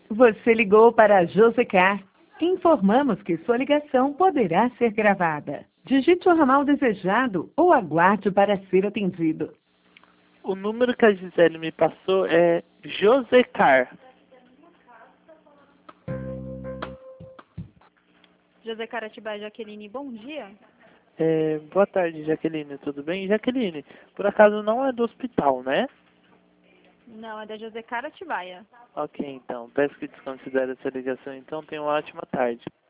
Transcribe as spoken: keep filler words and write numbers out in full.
Você ligou para a Josecar. Informamos que sua ligação poderá ser gravada. Digite o ramal desejado ou aguarde para ser atendido. O número que a Gisele me passou é Josecar. Josecar Atibaia Jaqueline, bom dia. É, boa tarde, Jaqueline, tudo bem? Jaqueline, por acaso não é do hospital, né? Não, é da Josecar Atibaia. Ok, então. Peço que desconsidere essa ligação, então. Tenha uma ótima tarde.